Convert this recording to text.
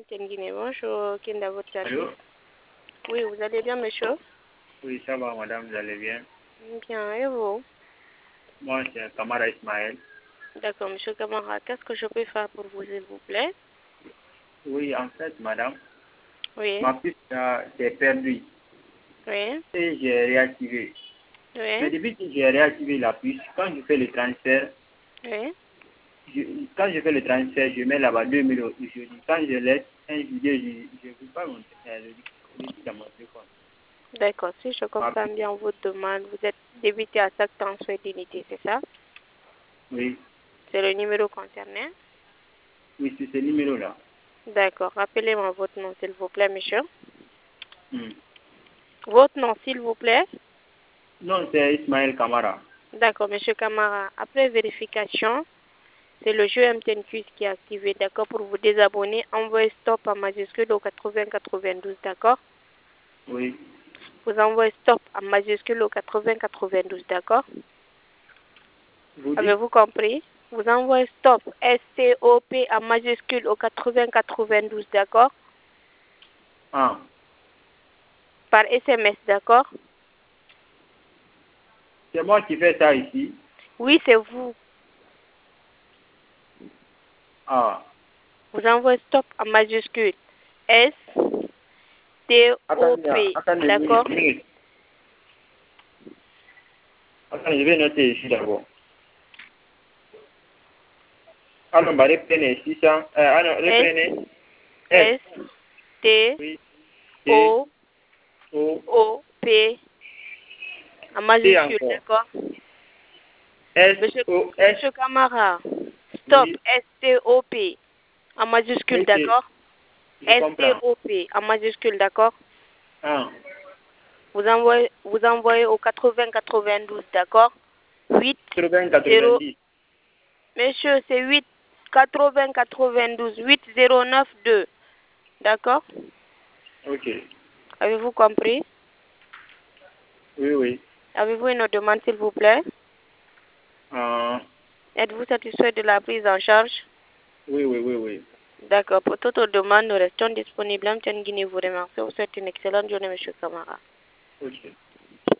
Guinée. Bonjour, qui est dans votre service? Allô? Oui, vous allez bien, monsieur? Oui, ça va, madame, vous allez bien? Bien, et vous? Moi, c'est Kamara Ismaël. D'accord, monsieur Kamara, qu'est-ce que je peux faire pour vous, s'il vous plaît? Oui, en fait, madame, Oui, ma puce s'est perdue oui, et j'ai réactivé. Mais oui, depuis que j'ai réactivé la puce, quand je fais le transfert, oui. quand je fais le transfert, je mets là-bas 2000 euros. Je dis, quand je laisse un vidéo, je ne veux pas mon le dit dans mon téléphone. D'accord, si je comprends bien votre demande, vous êtes débité à 5 transferts d'unité, c'est ça? Oui, C'est le numéro concerné? oui, c'est ce numéro-là. D'accord, rappelez-moi votre nom, s'il vous plaît, monsieur. Hmm. Votre nom, s'il vous plaît? Non, c'est Ismaël Kamara. D'accord, monsieur Kamara. Après vérification, c'est le jeu MTN Quiz qui est activé. D'accord, pour vous désabonner, envoyez stop en majuscule au 8092. D'accord? Oui. Vous envoyez stop en majuscule au 8092. D'accord? Vous dites? Avez-vous compris? Vous envoyez stop S-T-O-P en majuscule au 8092. D'accord? Ah, Par SMS. D'accord? c'est moi qui fais ça ici. Oui, c'est vous. Ah, Vous envoyez stop en majuscule attendez, S-T-O-P. attendez une D'accord? minute. Attendez, je vais noter ici d'abord. Alors, bah, reprenez 600. Alors, S, reprenez S, S, T, oui, T, O, O, O, P, en T majuscule, encore. d'accord? S, Monsieur, O, S, monsieur Camara, stop, oui, S-T-O-P, en majuscule, oui, d'accord? je comprends. S-T-O-P, en majuscule, d'accord? Ah, Vous envoyez au 80-92, d'accord? 8, 80, 0, 90. monsieur, c'est 8, 80-92, 8, 0, 9, 2, d'accord? Ok. Avez-vous compris? Oui, oui. Avez-vous une demande, s'il vous plaît? Ah, Êtes-vous satisfait de la prise en charge? oui, oui, oui, oui. D'accord. Pour toute demande, nous restons disponibles. MTN Guinée vous remercie. Vous souhaite une excellente journée, monsieur Camara. Ok.